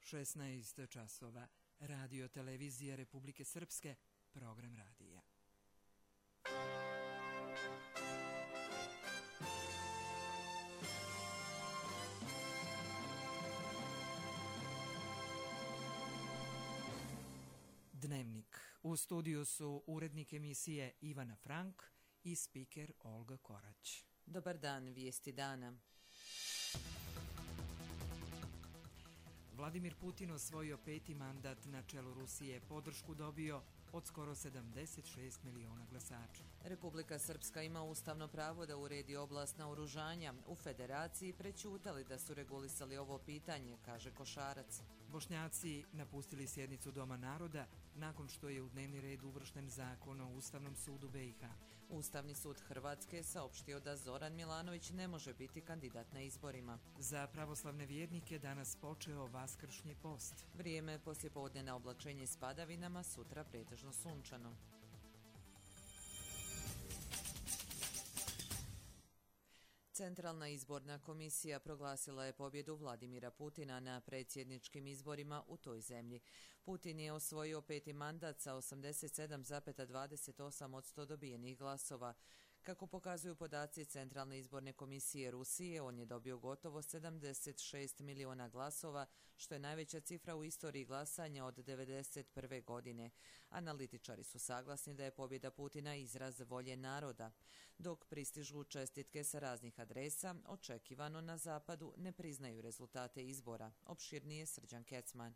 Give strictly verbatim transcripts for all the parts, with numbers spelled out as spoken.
šesnaest časova. Radio televizija Republike Srpske, program radija. Dnevnik. U studiju su urednik emisije Ivana Frank i spiker Olga Korać. Dobar dan, vijesti dana. Vladimir Putin osvojio peti mandat na čelu Rusije, podršku dobio od skoro sedamdeset šest miliona glasača. Republika Srpska ima ustavno pravo da uredi oblast naoružanja. U federaciji prećutali da su regulisali ovo pitanje, kaže Košarac. Bošnjaci napustili sjednicu Doma naroda nakon što je u dnevni red uvršten zakon o Ustavnom sudu be i ha. Ustavni sud Hrvatske saopštio da Zoran Milanović ne može biti kandidat na izborima. Za pravoslavne vjernike danas počeo vaskršnji post. Vrijeme poslijepodne na oblačenje s padavinama, sutra pretežno sunčano. Centralna izborna komisija proglasila je pobjedu Vladimira Putina na predsjedničkim izborima u toj zemlji. Putin je osvojio peti mandat sa osamdeset sedam zarez dvadeset osam posto dobijenih glasova. Kako pokazuju podaci Centralne izborne komisije Rusije, on je dobio gotovo sedamdeset šest miliona glasova, što je najveća cifra u istoriji glasanja od devedeset prve. godine. Analitičari su saglasni da je pobjeda Putina izraz volje naroda. Dok pristižu čestitke sa raznih adresa, očekivano na zapadu ne priznaju rezultate izbora. Opširnije Srđan Kecman.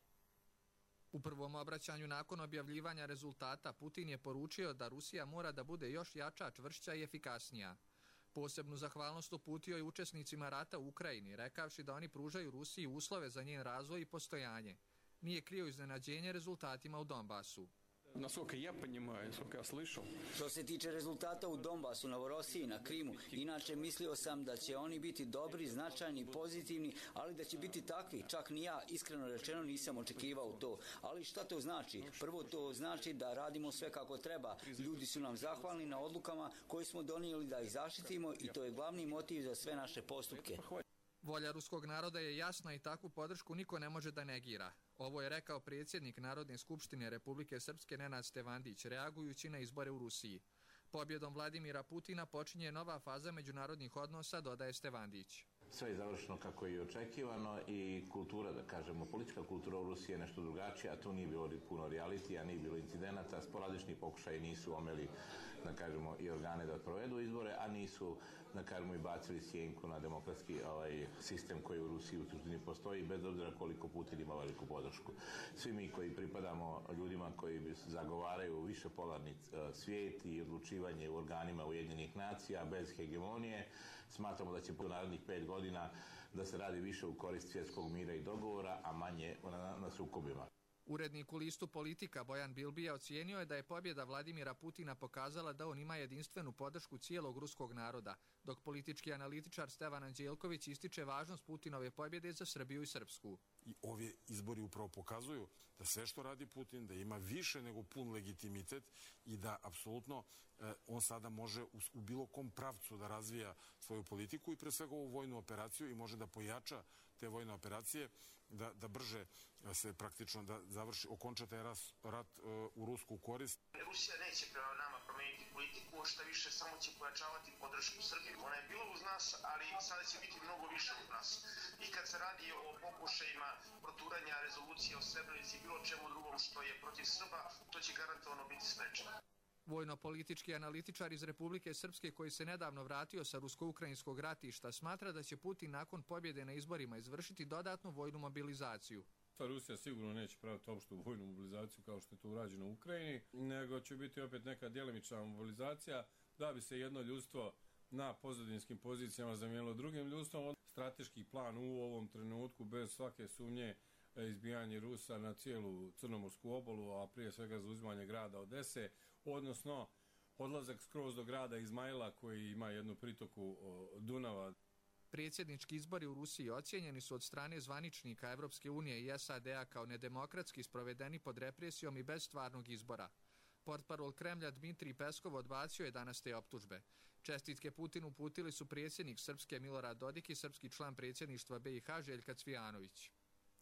U prvom obraćanju nakon objavljivanja rezultata Putin je poručio da Rusija mora da bude još jača, čvršća i efikasnija. Posebnu zahvalnost uputio je učesnicima rata u Ukrajini, rekavši da oni pružaju Rusiji uslove za njen razvoj i postojanje. Nije krio iznenađenje rezultatima u Donbasu. Naskолько ja понимаю, naskолько ja slišao. Što se tiče rezultata u Donbasu, Novorosiji, na Krimu, inače mislio sam da će oni biti dobri, značajni, pozitivni, ali da će biti takvi. Čak ni ja, iskreno rečeno, nisam očekivao to. Ali šta to znači? Prvo to znači da radimo sve kako treba. Ljudi su nam zahvalni na odlukama koje smo donijeli da ih zaštitimo i to je glavni motiv za sve naše postupke. Volja ruskog naroda je jasna i takvu podršku niko ne može da negira. Ovo je rekao predsjednik Narodne skupštine Republike Srpske Nenad Stevandić, reagujući na izbore u Rusiji. Pobjedom Vladimira Putina počinje nova faza međunarodnih odnosa, dodaje Stevandić. Sve je završeno kako je i očekivano i kultura, da kažemo, politička kultura u Rusiji je nešto drugačija, a tu nije bilo puno realitija, nije bilo incidenata, sporadični pokušaji nisu omeli, da kažemo, i organe da provedu izbore, a nisu, da kažemo, i bacili sjenku na demokratski ovaj, sistem koji u Rusiji u suštini postoji, bez obzira koliko Putin ima veliku podršku. Svi mi koji pripadamo ljudima koji zagovaraju više polarni svijet i odlučivanje u organima Ujedinjenih nacija bez hegemonije, smatramo da će po narednih pet godina da se radi više u korist svjetskog mira i dogovora, a manje na, na sukobima. Urednik u listu Politika Bojan Bilbija ocijenio je da je pobjeda Vladimira Putina pokazala da on ima jedinstvenu podršku cijelog ruskog naroda, dok politički analitičar Stevan Anđelković ističe važnost Putinove pobjede za Srbiju i Srpsku. I ovi izbori upravo pokazuju da sve što radi Putin, da ima više nego pun legitimitet i da apsolutno eh, on sada može u, u bilo kom pravcu da razvija svoju politiku i pre svega ovu vojnu operaciju i može da pojača te vojne operacije, da, da brže se praktično da završi, okonča taj ras, rat uh, u rusku korist. Rusija neće prema nama promijeniti politiku, što više samo će pojačavati podršku Srbiji. Ona je bila uz nas, ali sada će biti mnogo više uz nas. I kad se radi o pokušajima proturanja rezolucije o Srebrenici i bilo čemu drugom što je protiv Srba, to će garantovano biti sprečeno. Vojno-politički analitičar iz Republike Srpske koji se nedavno vratio sa rusko-ukrajinskog ratišta smatra da će Putin nakon pobjede na izborima izvršiti dodatnu vojnu mobilizaciju. Rusija sigurno neće praviti opštu vojnu mobilizaciju kao što je to urađeno u Ukrajini, nego će biti opet neka djelimična mobilizacija da bi se jedno ljudstvo na pozadinskim pozicijama zamijenilo drugim ljudstvom. Strateški plan u ovom trenutku bez svake sumnje izbijanje Rusa na cijelu Crnomorsku obalu, a prije svega zauzimanje grada Odese, odnosno odlazak skroz do grada Izmaila koji ima jednu pritoku Dunava. Predsjednički izbori u Rusiji ocijenjeni su od strane zvaničnika Evropske unije i es a de a kao nedemokratski sprovedeni pod represijom i bez stvarnog izbora. Portparol Kremlja Dmitrij Peskov odbacio je danas te optužbe. Čestitke Putinu uputili su predsjednik Srpske Milorad Dodik i srpski član predsjedništva be i ha Željka Cvijanović.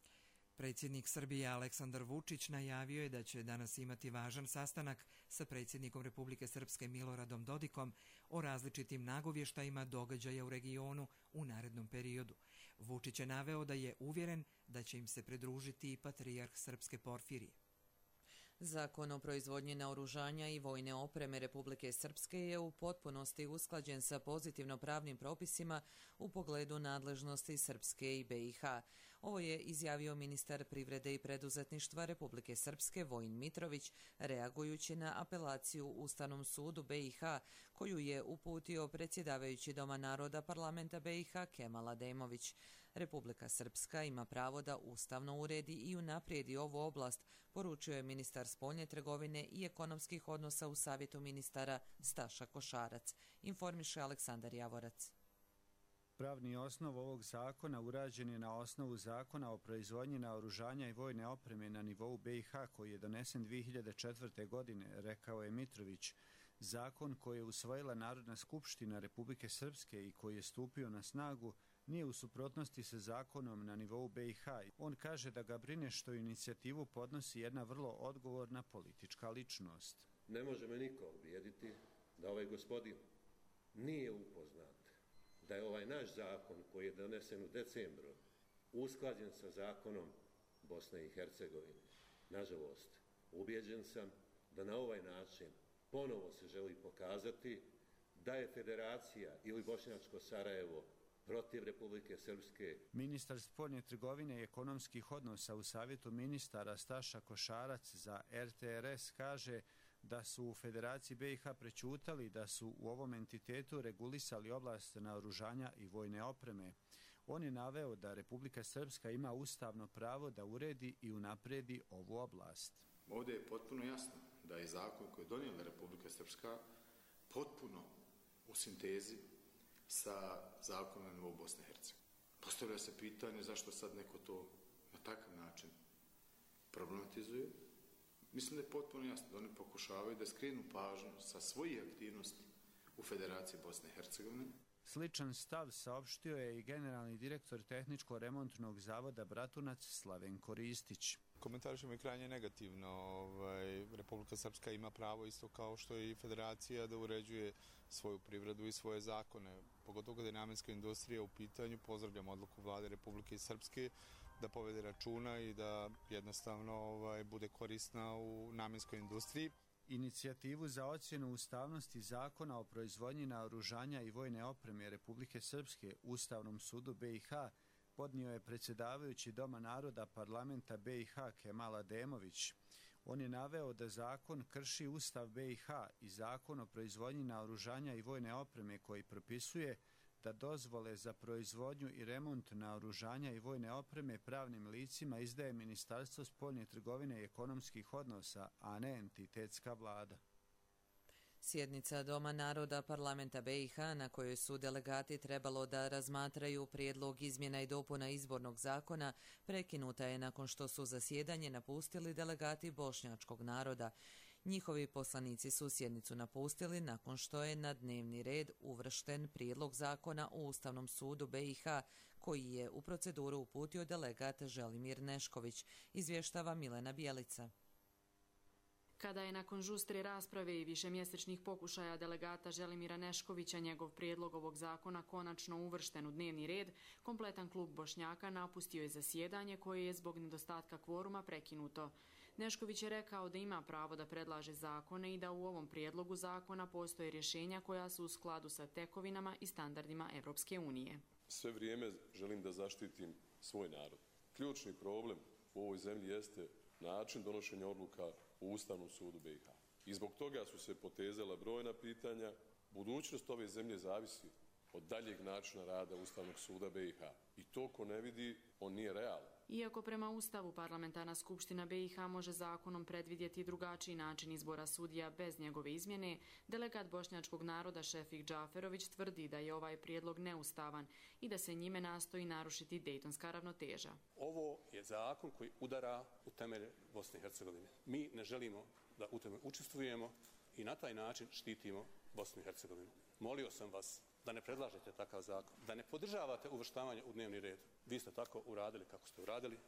Predsjednik Srbije Aleksandar Vučić najavio je da će danas imati važan sastanak sa predsjednikom Republike Srpske Miloradom Dodikom o različitim nagovještajima događaja u regionu u narednom periodu. Vučić je naveo da je uvjeren da će im se pridružiti i patrijarh Srpske Porfirije. Zakon o proizvodnji naoružanja i vojne opreme Republike Srpske je u potpunosti usklađen sa pozitivno pravnim propisima u pogledu nadležnosti Srpske i be i ha. Ovo je izjavio ministar privrede i preduzetništva Republike Srpske Vojin Mitrović, reagujući na apelaciju Ustavnom sudu be i ha, koju je uputio predsjedavajući Doma naroda parlamenta be i ha Kemal Ademović. Republika Srpska ima pravo da ustavno uredi i unaprijedi ovu oblast, poručio je ministar spoljne trgovine i ekonomskih odnosa u Savjetu ministara Staša Košarac, informiše Aleksandar Javorac. Pravni osnov ovog zakona urađen je na osnovu zakona o proizvodnji naoružanja i vojne opreme na nivou be i ha koji je donesen dvije hiljade četvrte. godine, rekao je Mitrović. Zakon koji je usvojila Narodna skupština Republike Srpske i koji je stupio na snagu nije u suprotnosti sa zakonom na nivou be i ha. On kaže da ga brine što inicijativu podnosi jedna vrlo odgovorna politička ličnost. Ne može me niko ubijediti da ovaj gospodin nije upoznat da je ovaj naš zakon koji je donesen u decembru usklađen sa zakonom Bosne i Hercegovine. Nažalost, ubijeđen sam da na ovaj način ponovo se želi pokazati da je Federacija ili Bošnjačko Sarajevo protiv Republike Srpske. Ministar spoljne trgovine i ekonomskih odnosa u Savjetu ministara Staša Košarac za er te er es kaže da su u Federaciji be i ha prećutali da su u ovom entitetu regulisali oblast naoružanja i vojne opreme. On je naveo da Republika Srpska ima ustavno pravo da uredi i unapredi ovu oblast. Ovdje je potpuno jasno da je zakon koji je donijela Republika Srpska potpuno u sintezi sa zakonom na nivou Bosne i Hercegovine. Postavlja se pitanje zašto sad neko to na takav način problematizuje. Mislim da je potpuno jasno da oni pokušavaju da skrenu pažnju sa svojih aktivnosti u Federaciji Bosne i Hercegovine. Sličan stav saopštio je i generalni direktor Tehničko-remontnog zavoda Bratunac Slavenko Ristić. Komentarišemo je krajnje negativno. Ovaj, Republika Srpska ima pravo isto kao što i Federacija da uređuje svoju privredu i svoje zakone. Pogotovo kada je namenska industrija u pitanju, pozdravljam odluku vlade Republike Srpske da povede računa i da jednostavno ovaj, bude korisna u namenskoj industriji. Inicijativu za ocjenu ustavnosti zakona o proizvodnji naoružanja i vojne opreme Republike Srpske Ustavnom sudu be i ha podnio je predsjedavajući Doma naroda parlamenta be i ha Kemal Ademović. On je naveo da zakon krši Ustav be i ha i zakon o proizvodnji naoružanja i vojne opreme koji propisuje da dozvole za proizvodnju i remont naoružanja i vojne opreme pravnim licima izdaje Ministarstvo spoljne trgovine i ekonomskih odnosa, a ne entitetska vlada. Sjednica Doma naroda parlamenta be i ha na kojoj su delegati trebalo da razmatraju prijedlog izmjena i dopuna izbornog zakona prekinuta je nakon što su zasjedanje napustili delegati bošnjačkog naroda. Njihovi poslanici su sjednicu napustili nakon što je na dnevni red uvršten prijedlog zakona o Ustavnom sudu be i ha koji je u proceduru uputio delegat Želimir Nešković, izvještava Milena Bjelica. Kada je nakon žustre rasprave i višemjesečnih pokušaja delegata Želimira Neškovića njegov prijedlog ovog zakona konačno uvršten u dnevni red, kompletan klub Bošnjaka napustio je zasjedanje koje je zbog nedostatka kvoruma prekinuto. Nešković je rekao da ima pravo da predlaže zakone i da u ovom prijedlogu zakona postoje rješenja koja su u skladu sa tekovinama i standardima Evropske unije. Sve vrijeme želim da zaštitim svoj narod. Ključni problem u ovoj zemlji jeste način donošenja odluka u Ustavnom sudu be i ha. I zbog toga su se potezala brojna pitanja. Budućnost ove zemlje zavisi od daljeg načina rada Ustavnog suda be i ha. I to ko ne vidi, on nije realan. Iako prema Ustavu parlamentarna skupština be i ha može zakonom predvidjeti drugačiji način izbora sudija bez njegove izmjene, delegat bošnjačkog naroda Šefik Džaferović tvrdi da je ovaj prijedlog neustavan i da se njime nastoji narušiti dejtonska ravnoteža. Ovo je zakon koji udara u temelje Bosne i Hercegovine. Mi ne želimo da u tome učestvujemo i na taj način štitimo Bosnu i Hercegovinu. Molio sam vas da ne predlažete takav zakon, da ne podržavate uvrštavanje u dnevni red. Vi ste tako uradili kako ste uradili,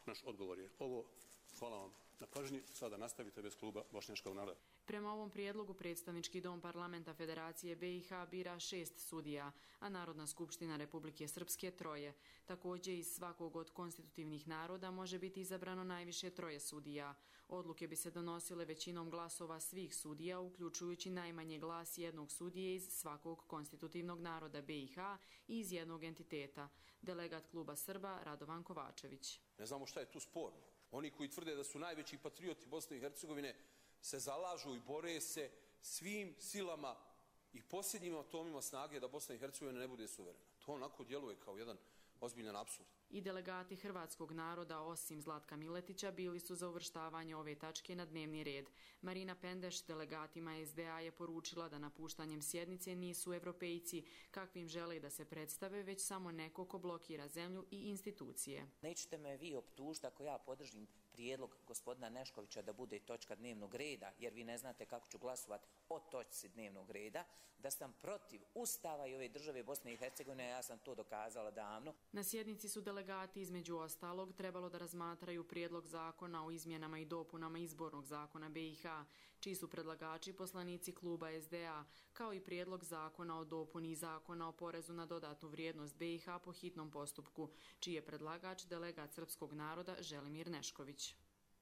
Naš odgovor je ovo. Hvala vam na pažnji. Sada nastavite bez kluba Bošnjačkog naroda. Prema ovom prijedlogu predstavnički dom parlamenta Federacije B i H bira šest sudija, a Narodna skupština Republike Srpske troje. Također iz svakog od konstitutivnih naroda može biti izabrano najviše troje sudija. Odluke bi se donosile većinom glasova svih sudija, uključujući najmanje glas jednog sudije iz svakog konstitutivnog naroda B i H i iz jednog entiteta. Delegat kluba Srba Radovan Kovačević. Ne znamo šta je tu sporno. Oni koji tvrde da su najveći patrioti Bosne i Hercegovine se zalažu i bore se svim silama i posljednjim atomima snage da Bosna i Hercegovina ne bude suverena. To onako djeluje kao jedan ozbiljan apsurd. I delegati hrvatskog naroda, osim Zlatka Miletića, bili su za uvrštavanje ove tačke na dnevni red. Marina Pendeš delegatima S D A je poručila da napuštanjem sjednice nisu evropejci kakvim žele da se predstave, već samo neko ko blokira zemlju i institucije. Nećete me vi optužiti ako ja podržim prijedlog gospodina Neškovića da bude točka dnevnog reda, jer vi ne znate kako ću glasovati o točci dnevnog reda, da sam protiv Ustava i ove države Bosne i Hercegovine, ja sam to dokazala davno. Na sjednici su delegati između ostalog trebalo da razmatraju prijedlog zakona o izmjenama i dopunama izbornog zakona B i H, čiji su predlagači poslanici kluba S D A, kao i prijedlog zakona o dopuni zakona o porezu na dodatnu vrijednost B i H po hitnom postupku, čiji je predlagač delegat srpskog naroda Želimir Nešković.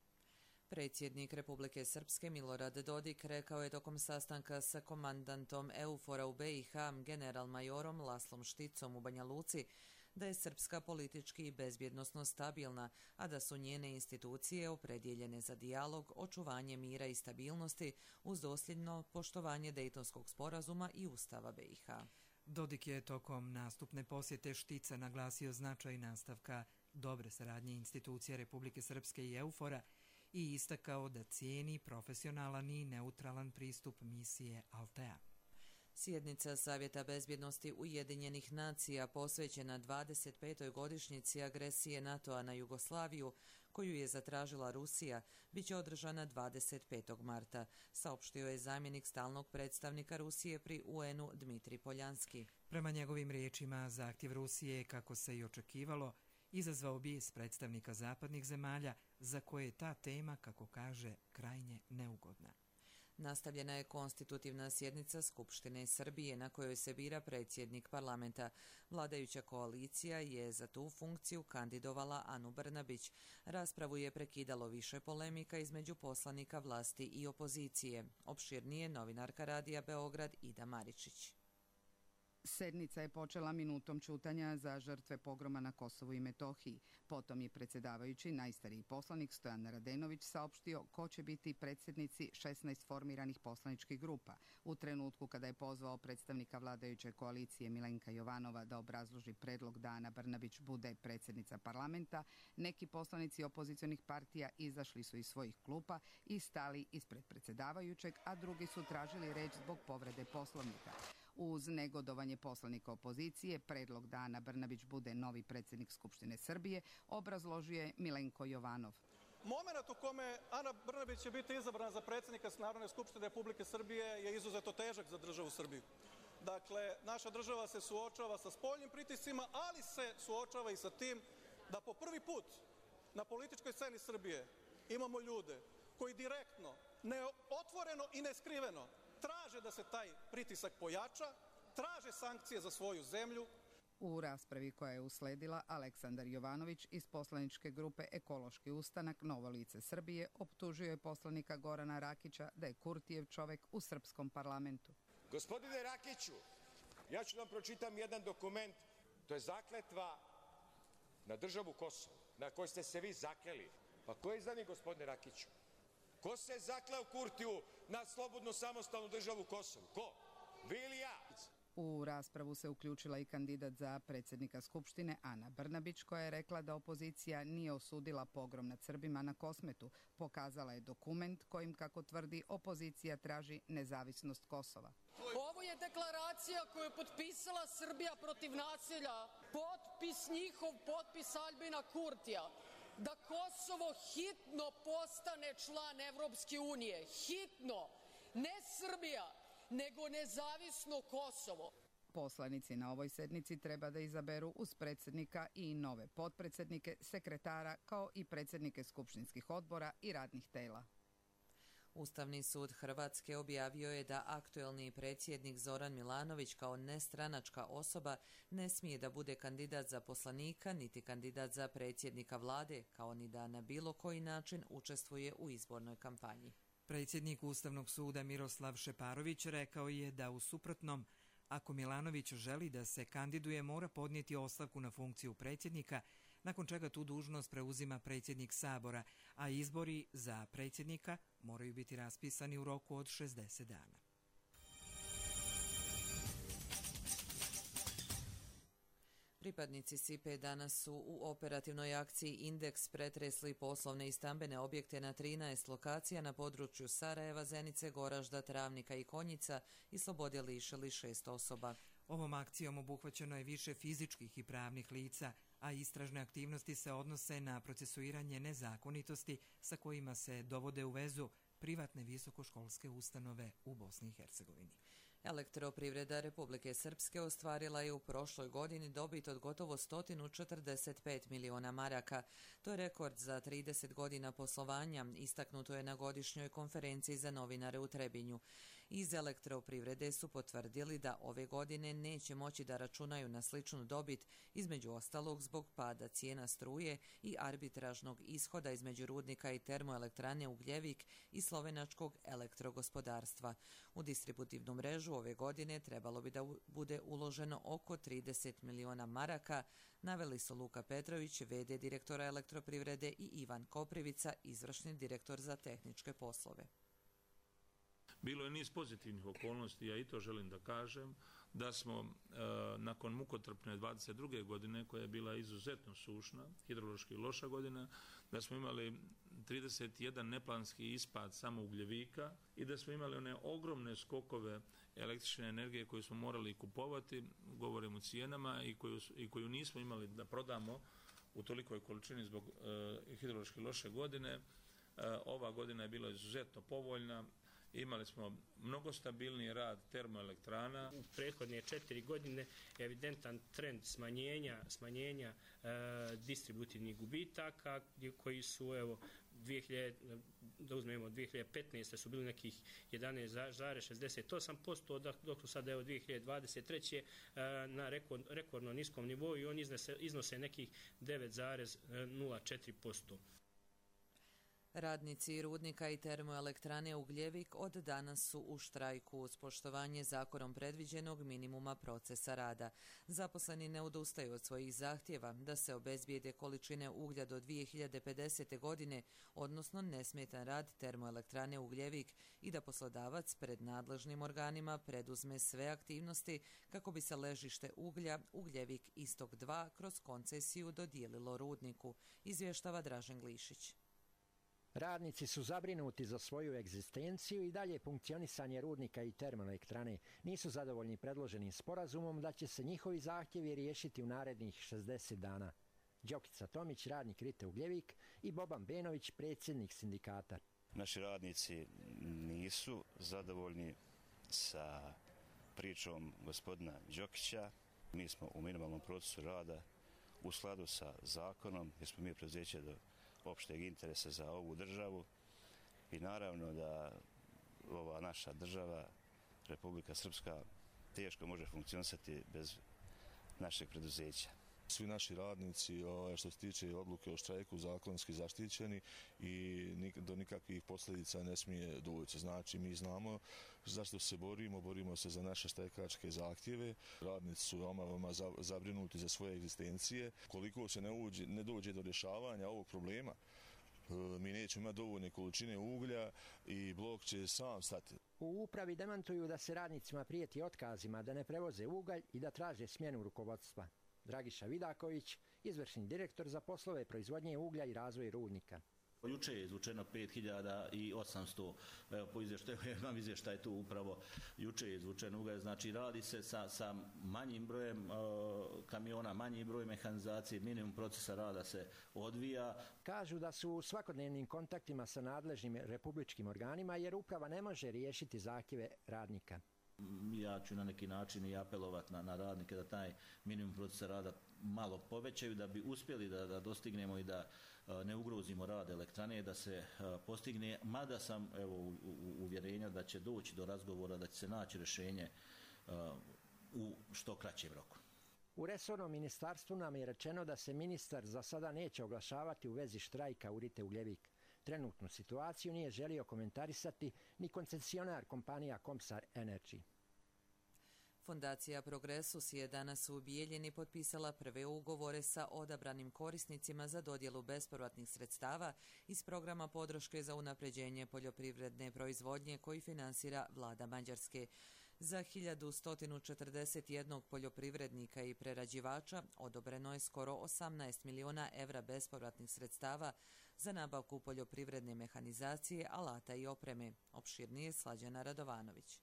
Predsjednik Republike Srpske Milorad Dodik rekao je tokom sastanka sa komandantom EUFOR-a u B i H general-majorom Laslom Šticom u Banja Luci da je Srpska politički i bezbjednosno stabilna, a da su njene institucije opredjeljene za dijalog, očuvanje mira i stabilnosti uz dosljedno poštovanje Dejtonskog sporazuma i Ustava B i H. Dodik je tokom nastupne posjete Štica naglasio značaj nastavka dobre saradnje institucija Republike Srpske i EUFOR-a i istakao da cijeni profesionalan i neutralan pristup misije Altea. Sjednica Savjeta bezbjednosti Ujedinjenih nacija posvećena dvadeset petoj godišnjici agresije NATO-a na Jugoslaviju, koju je zatražila Rusija, bit će održana dvadeset petog marta, saopštio je zamjenik stalnog predstavnika Rusije pri U N-u Dmitri Poljanski. Prema njegovim riječima, zahtjev Rusije, kako se i očekivalo, izazvao bijes predstavnika zapadnih zemalja, za koje je ta tema, kako kaže, krajnje neugodna. Nastavljena je konstitutivna sjednica Skupštine Srbije na kojoj se bira predsjednik parlamenta. Vladajuća koalicija je za tu funkciju kandidovala Anu Brnabić. Raspravu je prekidalo više polemika između poslanika vlasti i opozicije. Opširnije novinarka Radija Beograd Ida Maričić. Sednica je počela minutom ćutanja za žrtve pogroma na Kosovu i Metohiji. Potom je predsjedavajući, najstariji poslanik Stojan Radenović, saopštio ko će biti predsjednici šesnaest formiranih poslaničkih grupa. U trenutku kada je pozvao predstavnika vladajuće koalicije Milenka Jovanova da obrazloži predlog da Ana Brnabić bude predsjednica parlamenta, neki poslanici opozicionih partija izašli su iz svojih klupa i stali ispred predsjedavajućeg, a drugi su tražili reč zbog povrede poslovnika. Uz negodovanje poslanika opozicije, predlog da Ana Brnabić bude novi predsjednik Skupštine Srbije obrazložio je Milenko Jovanov. Moment u kome Ana Brnabić će biti izabrana za predsjednika Narodne skupštine Republike Srbije je izuzetno težak za državu Srbiju. Dakle, naša država se suočava sa spoljnim pritiscima, ali se suočava i sa tim da po prvi put na političkoj sceni Srbije imamo ljude koji direktno, neotvoreno i neskriveno traže da se taj pritisak pojača, traže sankcije za svoju zemlju. U raspravi koja je usledila, Aleksandar Jovanović iz poslaničke grupe Ekološki ustanak Novo lice Srbije optužio je poslanika Gorana Rakića da je Kurtijev čovek u srpskom parlamentu. Gospodine Rakiću, ja ću vam pročitam jedan dokument, to je zakletva na državu Kosovo, na kojoj ste se vi zakleli. Pa ko je izdani, gospodine Rakiću? Ko se zakleo Kurtiju na slobodnu samostalnu državu Kosovo? Ko? Vi ili ja? U raspravu se uključila i kandidat za predsjednika Skupštine Ana Brnabić, koja je rekla da opozicija nije osudila pogrom nad Srbima na Kosmetu. Pokazala je dokument kojim, kako tvrdi, opozicija traži nezavisnost Kosova. Ovo je deklaracija koju je potpisala Srbija protiv nasilja. Potpis njihov, potpis Aljbina Kurtija. Da Kosovo hitno postane član Evropske unije. Hitno. Ne Srbija, nego nezavisno Kosovo. Poslanici na ovoj sednici treba da izaberu uz predsjednika i nove potpredsjednike, sekretara kao i predsjednike skupštinskih odbora i radnih tela. Ustavni sud Hrvatske objavio je da aktuelni predsjednik Zoran Milanović kao nestranačka osoba ne smije da bude kandidat za poslanika niti kandidat za predsjednika vlade, kao ni da na bilo koji način učestvuje u izbornoj kampanji. Predsjednik Ustavnog suda Miroslav Šeparović rekao je da u suprotnom, ako Milanović želi da se kandiduje, mora podnijeti ostavku na funkciju predsjednika, nakon čega tu dužnost preuzima predsjednik Sabora, a izbori za predsjednika moraju biti raspisani u roku od šezdeset dana. Pripadnici S I P E danas su u operativnoj akciji Indeks pretresli poslovne i stambene objekte na trinaest lokacija na području Sarajeva, Zenice, Goražda, Travnika i Konjica i slobode lišili šest osoba. Ovom akcijom obuhvaćeno je više fizičkih i pravnih lica, a istražne aktivnosti se odnose na procesuiranje nezakonitosti sa kojima se dovode u vezu privatne visokoškolske ustanove u Bosni i Hercegovini. Elektroprivreda Republike Srpske ostvarila je u prošloj godini dobit od gotovo sto četrdeset pet miliona maraka. To je rekord za trideset godina poslovanja, istaknuto je na godišnjoj konferenciji za novinare u Trebinju. Iz elektroprivrede su potvrdili da ove godine neće moći da računaju na sličnu dobit, između ostalog zbog pada cijena struje i arbitražnog ishoda između rudnika i termoelektrane Ugljevik i slovenačkog elektrogospodarstva. U distributivnu mrežu ove godine trebalo bi da bude uloženo oko trideset miliona maraka, naveli su Luka Petrović, ve de direktora elektroprivrede, i Ivan Koprivica, izvršni direktor za tehničke poslove. Bilo je niz pozitivnih okolnosti, ja i to želim da kažem, da smo e, nakon mukotrpne dvadeset druge godine, koja je bila izuzetno sušna, hidrološki loša godina, da smo imali trideset jedan neplanski ispad samo Ugljevika i da smo imali one ogromne skokove električne energije koju smo morali kupovati, govorim o cijenama, i koju, i koju nismo imali da prodamo u tolikoj količini zbog e, hidrološki loše godine. E, ova godina je bila izuzetno povoljna. Imali smo mnogo stabilniji rad termoelektrana. U prethodne četiri godine evidentan trend smanjenja, smanjenja e, distributivnih gubitaka koji su, evo, dvije hiljade, da uzmemo dvije hiljade petnaeste su bili nekih jedanaest zarez šezdeset osam posto, dok su sada, evo, dvije hiljade dvadeset treće E, na rekord, rekordno niskom nivou i oni iznose, iznose nekih devet zarez nula četiri posto. Radnici rudnika i termoelektrane Ugljevik od danas su u štrajku uz poštovanje zakonom predviđenog minimuma procesa rada. Zaposleni ne odustaju od svojih zahtjeva da se obezbijede količine uglja do dvije hiljade pedesete. godine, odnosno nesmetan rad termoelektrane Ugljevik, i da poslodavac pred nadležnim organima preduzme sve aktivnosti kako bi se ležište uglja Ugljevik Istok dva kroz koncesiju dodijelilo rudniku, izvještava Dražen Glišić. Radnici su zabrinuti za svoju egzistenciju i dalje funkcionisanje rudnika i termoelektrane. Nisu zadovoljni predloženim sporazumom da će se njihovi zahtjevi riješiti u narednih šezdeset dana. Đokica Tomić, radnik Rite Ugljevik, i Boban Benović, predsjednik sindikata. Naši radnici nisu zadovoljni sa pričom gospodina Đokića. Mi smo u minimalnom procesu rada u skladu sa zakonom, jer smo mi preduzeće do opšteg interesa za ovu državu i naravno da ova naša država, Republika Srpska, teško može funkcionisati bez našeg preduzeća. Svi naši radnici, što se tiče odluke o štrajku, zakonski zaštićeni i do nikakvih posljedica ne smije doći. Znači, mi znamo zašto se borimo, borimo se za naše štrajkačke zahtjeve. Radnici su veoma, veoma zabrinuti za svoje egzistencije. Koliko se ne, uđe, ne dođe do rješavanja ovog problema, mi nećemo imati dovoljne količine uglja i blok će sam stati. U upravi demantuju da se radnicima prijeti otkazima, da ne prevoze ugalj i da traže smjenu rukovodstva. Dragiša Vidaković, izvršni direktor za poslove proizvodnje uglja i razvoj rudnika. Juče je izvučeno pet hiljada osamsto, evo po izvještaju, imam izvještaj tu upravo, juče je izvučeno ugalj, znači radi se sa, sa manjim brojem uh, kamiona, manjim brojem mehanizacije, minimum procesa rada se odvija. Kažu da su u svakodnevnim kontaktima sa nadležnim republičkim organima jer uprava ne može riješiti zahtjeve radnika. ja ću na neki način i apelovati na, na radnike da taj minimum procesa rada malo povećaju, da bi uspjeli da, da dostignemo i da ne ugrozimo rad elektrane, da se postigne, mada sam evo, u, u, uvjerenja da će doći do razgovora, da će se naći rješenje u što kraćem roku. U resornom ministarstvu nam je rečeno da se ministar za sada neće oglašavati u vezi štrajka u Rite Ugljevik. Trenutnu situaciju nije želio komentarisati ni koncesionar kompanija Komsar Energy. Fondacija Progresus je danas u Bijeljini potpisala prve ugovore sa odabranim korisnicima za dodjelu bespovratnih sredstava iz programa podrške za unapređenje poljoprivredne proizvodnje koji finansira vlada Mađarske. Za hiljadu sto četrdeset jedan poljoprivrednika i prerađivača odobreno je skoro osamnaest miliona evra bespovratnih sredstava za nabavku poljoprivredne mehanizacije, alata i opreme. Opširnije Slađana Radovanović.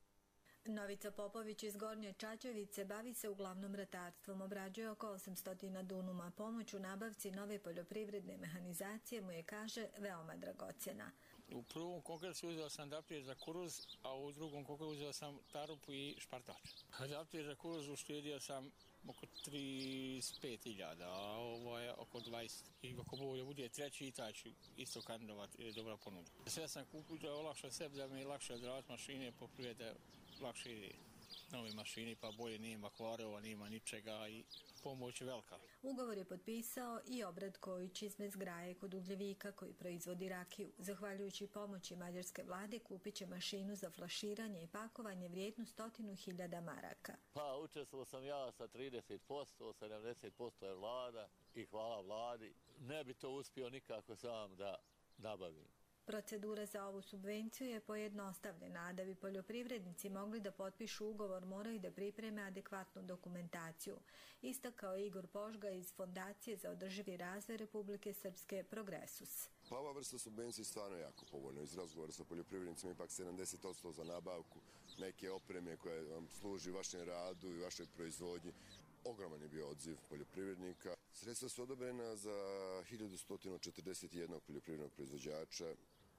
Novica Popović iz Gornje Čačevice bavi se uglavnom ratarstvom, obrađuje oko osamsto dunuma. Pomoć u nabavci nove poljoprivredne mehanizacije mu je, kaže, veoma dragocjena. U prvom konkretu uzeo sam adapter za kuruz, a u drugom konkretu uzeo sam tarupu i špartač. Adapter za kuruz uštedio sam oko trideset pet hiljada, a ovo je oko dvadeset. I ako bolje bude treći, taj ću isto kandidovat, je dobra ponuda. Sve sam kupio da olakša sebi, da mi je lakše odraditi mašine, poprije lakše ide. Nove mašine, pa bolje nema kvarova, nema ničega i pomoć je velika. Ugovor je potpisao i Obrad Kojić iz Mezgraje kod Ugljevika koji proizvodi rakiju. Zahvaljujući pomoći mađarske vlade kupit će mašinu za flaširanje i pakovanje vrijednu stotinu hiljada maraka. Pa učestvovao sam ja sa trideset posto, sedamdeset posto je vlada i hvala vladi. Ne bi to uspio nikako sam da nabavim. Procedura za ovu subvenciju je pojednostavljena, a da bi poljoprivrednici mogli da potpišu ugovor moraju da pripreme adekvatnu dokumentaciju. Istakao je Igor Požga iz Fondacije za održivi razvoj Republike Srpske Progresus. Pa ova vrsta subvencije je stvarno jako povoljna. Iz razgovora sa poljoprivrednicima ipak sedamdeset posto za nabavku neke opreme koja vam služi vašem radu i vašoj proizvodnji. Ogroman je bio odziv poljoprivrednika. Sredstva su odobrena za hiljadu sto četrdeset jedan poljoprivrednog proizvođača,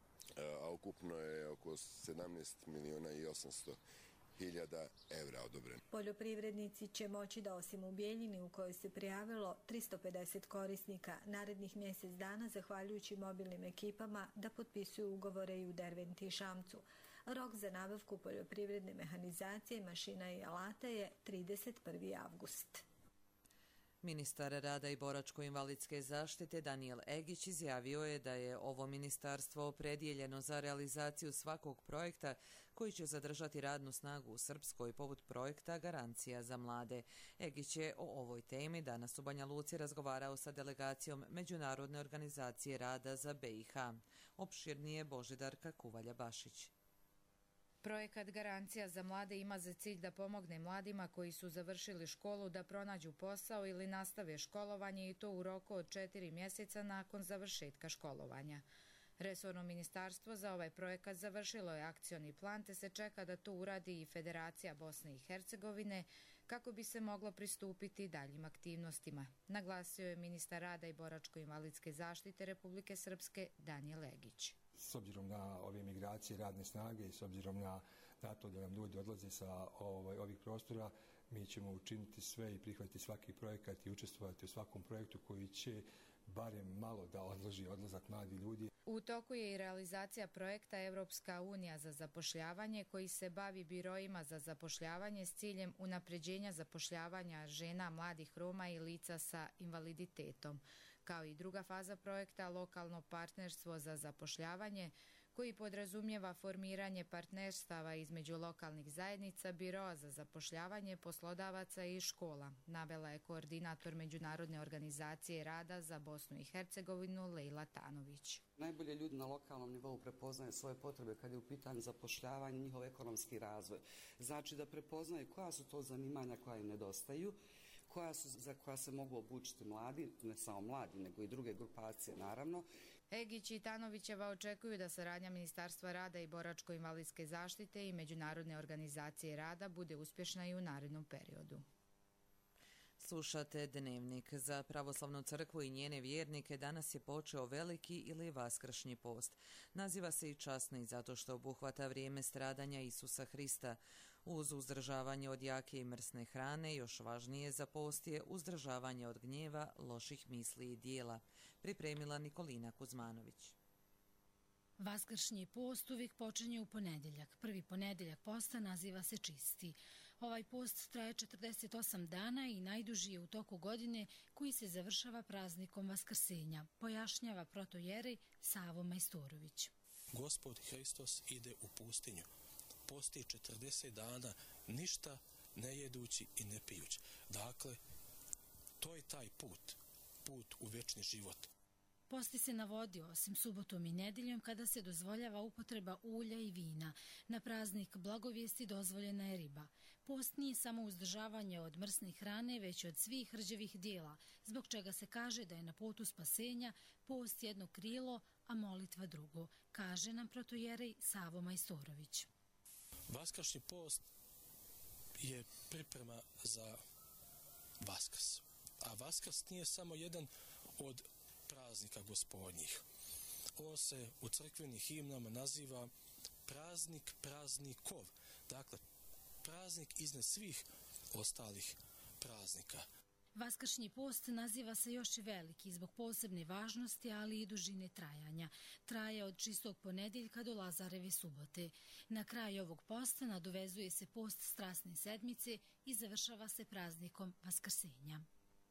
a ukupno je oko sedamnaest miliona i osamsto hiljada evra odobreno. Poljoprivrednici će moći da osim u Bijeljini u kojoj se prijavilo tristo pedeset korisnika narednih mjesec dana zahvaljujući mobilnim ekipama da potpisuju ugovore i u Derventi i Šamcu. Rok za nabavku poljoprivredne mehanizacije, mašina i alata je trideset prvi avgust. Ministar rada i boračko-invalidske zaštite Danijel Egić izjavio je da je ovo ministarstvo opredijeljeno za realizaciju svakog projekta koji će zadržati radnu snagu u Srpskoj poput projekta Garancija za mlade. Egić je o ovoj temi danas u Banja Luci razgovarao sa delegacijom Međunarodne organizacije rada za B i H. Opširnije Božidarka Kuvalja-Bašić. Projekat Garancija za mlade ima za cilj da pomogne mladima koji su završili školu da pronađu posao ili nastave školovanje i to u roku od četiri mjeseca nakon završetka školovanja. Resorno ministarstvo za ovaj projekat završilo je akcioni plan te se čeka da to uradi i Federacija Bosne i Hercegovine kako bi se moglo pristupiti daljim aktivnostima, naglasio je ministar rada i boračko-invalidske zaštite Republike Srpske Danijel Egić. S obzirom na ove migracije radne snage i s obzirom na, na to da nam ljudi odlaze sa ovaj, ovih prostora, mi ćemo učiniti sve i prihvatiti svaki projekat i učestvovati u svakom projektu koji će barem malo da odloži odlazak mladi ljudi. U toku je i realizacija projekta Evropska unija za zapošljavanje koji se bavi birojima za zapošljavanje s ciljem unapređenja zapošljavanja žena, mladih Roma i lica sa invaliditetom, kao i druga faza projekta lokalno partnerstvo za zapošljavanje koji podrazumijeva formiranje partnerstava između lokalnih zajednica, biroa za zapošljavanje, poslodavaca i škola, navela je koordinator Međunarodne organizacije rada za Bosnu i Hercegovinu Lejla Tanović. Najbolje ljudi na lokalnom nivou prepoznaju svoje potrebe kad je u pitanju zapošljavanje, njihov ekonomski razvoj. Znači da prepoznaju koja su to zanimanja koja im nedostaju, koja su, za koja se mogu obučiti mladi, ne samo mladi, nego i druge grupacije naravno. Egić i Tanovićeva očekuju da saradnja Ministarstva rada i boračko-invalidske zaštite i Međunarodne organizacije rada bude uspješna i u narednom periodu. Slušate Dnevnik. Za Pravoslavnu crkvu i njene vjernike danas je počeo veliki ili vaskršnji post. Naziva se i časni zato što obuhvata vrijeme stradanja Isusa Hrista. Uz uzdržavanje od jake i mrsne hrane, još važnije za post je uzdržavanje od gnjeva, loših misli i dijela, pripremila Nikolina Kuzmanović. Vaskršnji post uvijek počinje u ponedjeljak. Prvi ponedjeljak posta naziva se čisti. Ovaj post traje četrdeset osam dana i najduži je u toku godine, koji se završava praznikom Vaskrsenja, pojašnjava protojerej Savo Majstorović. Gospod Hristos ide u pustinju. Posti četrdeset dana, ništa ne jedući i ne pijući. Dakle, to je taj put, put u večni život. Posti se navodi osim subotom i nedjeljom kada se dozvoljava upotreba ulja i vina. Na praznik Blagovijesti dozvoljena je riba. Post nije samo uzdržavanje od mrsne hrane, već od svih rđevih dijela, zbog čega se kaže da je na putu spasenja post jedno krilo, a molitva drugo, kaže nam protojerej Savo Majstorović. Vaskršnji post je priprema za Vaskrs. A Vaskrs nije samo jedan od praznika gospodnjih. On se u crkvenih himnama naziva praznik praznikov. Dakle, praznik iznad svih ostalih praznika. Vaskršnji post naziva se još i veliki zbog posebne važnosti, ali i dužine trajanja. Traje od čistog ponedjeljka do Lazareve subote. Na kraj ovog posta nadovezuje se post Strasne sedmice i završava se praznikom Vaskrsenja.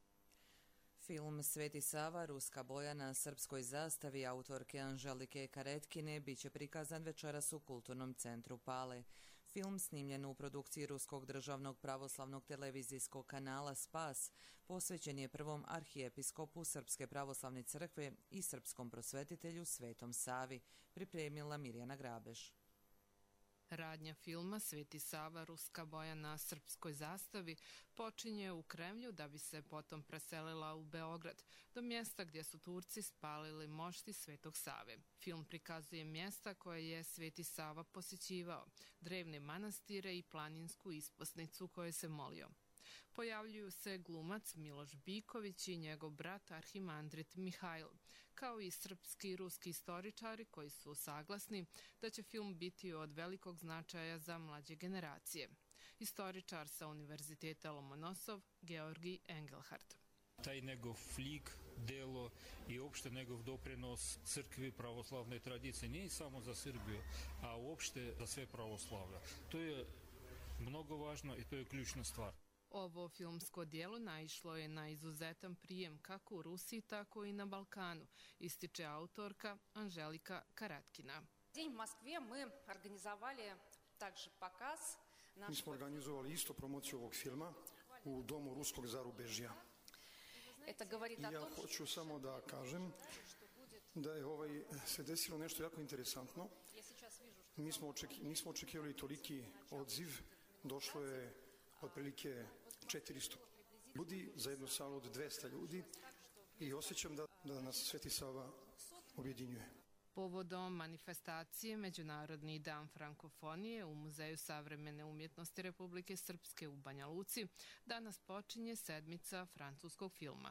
Film Sveti Sava, ruska boja na srpskoj zastavi autorke Anželike Karetkine biće prikazan večeras u Kulturnom centru Pale. Film, snimljen u produkciji Ruskog državnog pravoslavnog televizijskog kanala Spas, posvećen je prvom arhijepiskopu Srpske pravoslavne crkve i srpskom prosvetitelju Svetom Savi, pripremila Mirjana Grabeš. Radnja filma Sveti Sava, ruska boja na srpskoj zastavi počinje u Kremlju da bi se potom preselila u Beograd, do mjesta gdje su Turci spalili mošti Svetog Save. Film prikazuje mjesta koje je Sveti Sava posjećivao, drevne manastire i planinsku isposnicu koje se molio. Pojavljuju se glumac Miloš Biković i njegov brat Arhimandrit Mihajl, kao i srpski i ruski istoričari koji su saglasni da će film biti od velikog značaja za mlađe generacije. Istoričar sa Univerziteta Lomonosov Georgi Engelhardt. Taj njegov lik, delo i uopšte njegov doprinos crkvi pravoslavne tradicije nije samo za Srbiju, a uopšte za sve pravoslavlja. To je mnogo važno i to je ključna stvar. Ovo filmsko dijelo naišlo je na izuzetan prijem kako u Rusiji, tako i na Balkanu, ističe autorka Anželika Karatkina. День в Москве мы организовали также показ. Mi smo organizovali isto promociju ovog filma u Domu ruskog zarubežja. I ja hoću samo da kažem da je ovaj, se desilo nešto jako interesantno. Mi smo očeki, nismo očekivali toliki odziv. Došlo je otprilike četiristo ljudi za jednu salu od dvesta ljudi i osjećam da, da nas Sveti Sava objedinjuje. Povodom manifestacije Međunarodni dan frankofonije u Muzeju savremene umjetnosti Republike Srpske u Banja Luci danas počinje sedmica francuskog filma.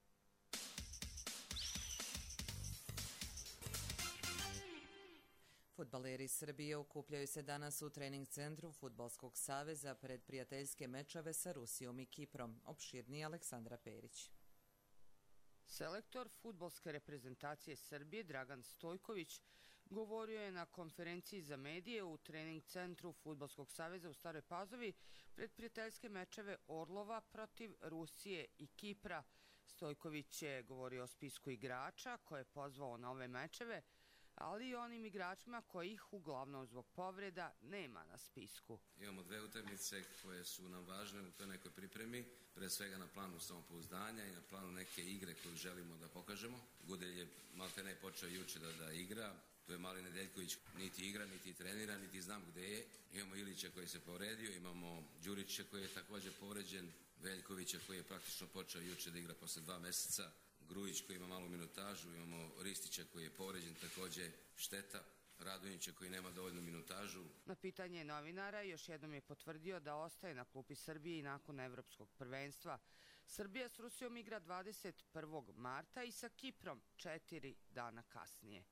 Fudbaleri Srbije okupljaju se danas u trening centru Fudbalskog saveza pred prijateljske mečeve sa Rusijom i Kiprom. Opširniji Aleksandra Perić. Selektor fudbalske reprezentacije Srbije Dragan Stojković govorio je na konferenciji za medije u trening centru Fudbalskog saveza u Staroj Pazovi pred prijateljske mečeve Orlova protiv Rusije i Kipra. Stojković je govorio o spisku igrača koje je pozvao na ove mečeve, ali i onim igračima kojih uglavnom zbog povreda nema na spisku. Imamo dve utakmice koje su nam važne u toj nekoj pripremi, pre svega na planu samopouzdanja i na planu neke igre koju želimo da pokažemo. Gudelj je maltene počeo juče da, da igra, tu je Mali Nedeljković, niti igra, niti trenira, niti znam gde je. Imamo Ilića koji se povredio, imamo Đurića koji je također povređen, Veljkovića koji je praktično počeo juče da igra posle dva meseca, Grujić koji ima malu minutažu, imamo Ristića koji je povređen, također šteta, Radonjića koji nema dovoljnu minutažu. Na pitanje novinara još jednom je potvrdio da ostaje na klupi Srbije i nakon evropskog prvenstva. Srbija s Rusijom igra dvadeset prvog marta i sa Kiprom četiri dana kasnije.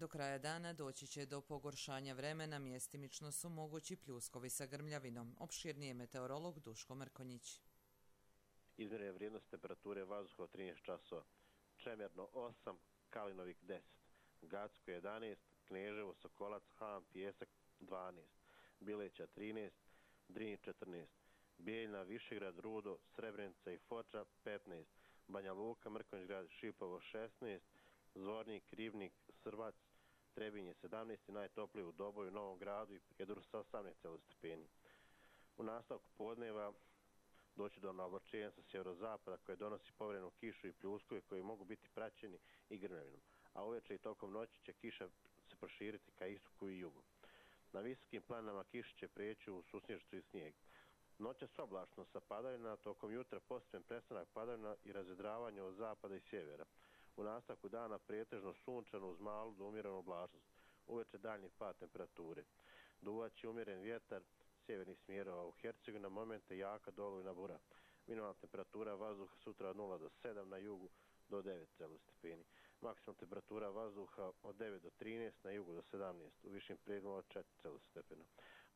Do kraja dana doći će do pogoršanja vremena, mjestimično su mogući pljuskovi sa grmljavinom. Opširnije meteorolog Duško Mrkonjić. Izmjera je vrijednost temperature vazduha od trinaest časova. Čemerno osam, Kalinovik deset, Gacko jedanaest, Kneževo, Sokolac, Han, Pijesak dvanaest, Bileća trinaest, Drin četrnaest, Bijeljna, Višegrad, Rudo, Srebrenica i Foča petnaest, Banja Luka, Mrkonjić, Šipovo šesnaest, Zvornik, Ribnik, Srvac, Trebinje sedamnaest i najtoplije u Doboju, Novom Gradu i Prijedoru sa osamnaest stepeni. U nastavku podneva doći do navlačenja sa sjeverozapada koje donosi povremenu kišu i pljuskove koji mogu biti praćeni i grmljavinom, a uveče i tokom noći će kiša se proširiti ka istoku i jugu. Na visokim planama kiša će prijeći u susnježicu i snijeg. Noćas oblačno sa padavina, tokom jutra postepen prestanak padavina i razvedravanje od zapada i sjevera. U nastavku dana pretežno sunčano uz malu do umjerenu oblačnost. Uveče daljnji pad temperature. Duvaće umjeren vjetar sjevernih smjerova, u Hercegovini na momente jaka dolujna bura. Minimalna temperatura vazduha sutra od nula do sedam, na jugu do devet stepeni. Maksimalna temperatura vazduha od devet do trinaest, na jugu do sedamnaest, u višim predjelima od četiri stepena.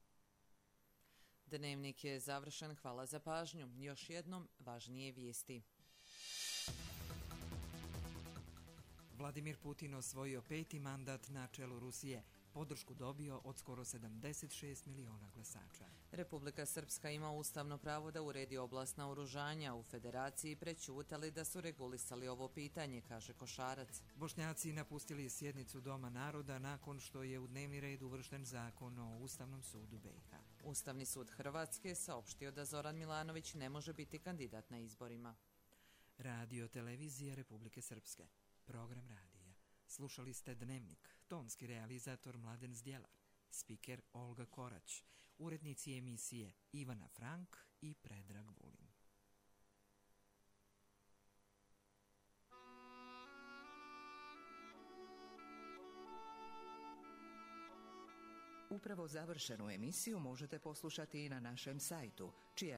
Dnevnik je završen, hvala za pažnju. Još jednom važnije vijesti. Vladimir Putin osvojio peti mandat na čelu Rusije. Podršku dobio od skoro sedamdeset šest miliona glasača. Republika Srpska ima ustavno pravo da uredi oblast naoružanja. U federaciji prećutali da su regulisali ovo pitanje, kaže Košarac. Bošnjaci napustili sjednicu Doma naroda nakon što je u dnevni red uvršten zakon o Ustavnom sudu B i H. Ustavni sud Hrvatske saopštio da Zoran Milanović ne može biti kandidat na izborima. Radio televizija Republike Srpske. Program radija. Slušali ste Dnevnik, tonski realizator Mladen Zdjelar, spiker Olga Korać, urednici emisije Ivana Frank i Predrag Vulin. Upravo završenu emisiju možete poslušati i na našem sajtu, čija